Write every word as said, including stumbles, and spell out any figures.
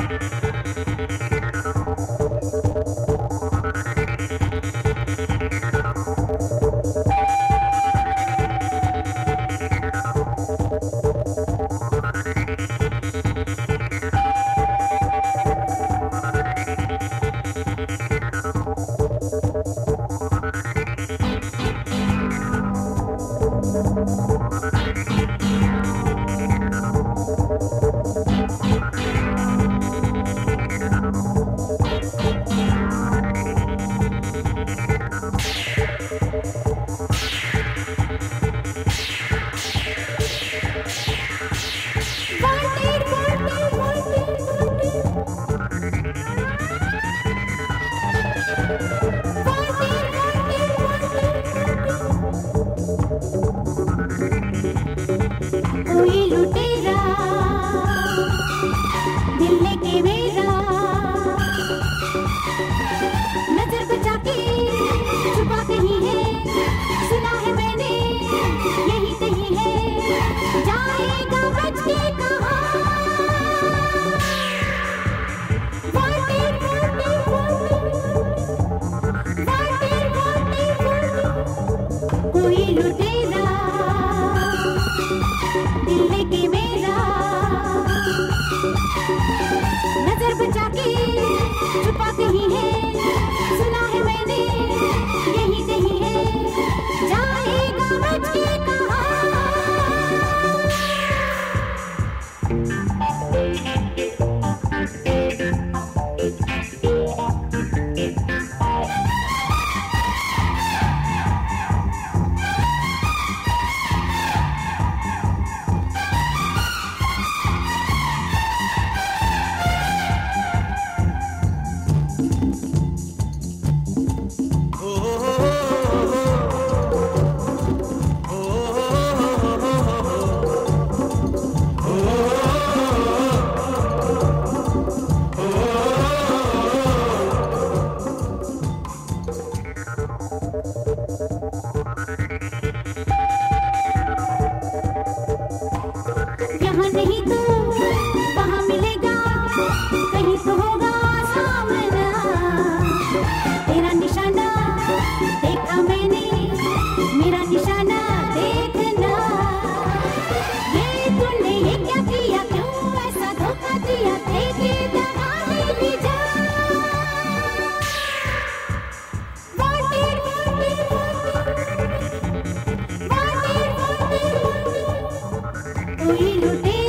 कोई लुटेरा दिल लेके मेरा नजर बचा के छुपा कहीं है, सुना है मैंने यही कहीं है, जाएगा बच के कहाँ। कोई लुटेरा दिल लेके मेरा नजर बचा के छुपा कहीं है, सुना है मैंने यही कहीं है, जाएगा बच के कहाँ। यहाँ नहीं तो वहाँ मिलेगा, कहीं तो होगा सामना, तेरा निशाना देखा मैंने, मेरा निशाना देखना। ये तूने ये क्या किया, क्यों ऐसा धोखा दिया, देखे दगा मेरी जान। Wanted, wanted, wanted, wanted, wanted, wanted। कोई लुटे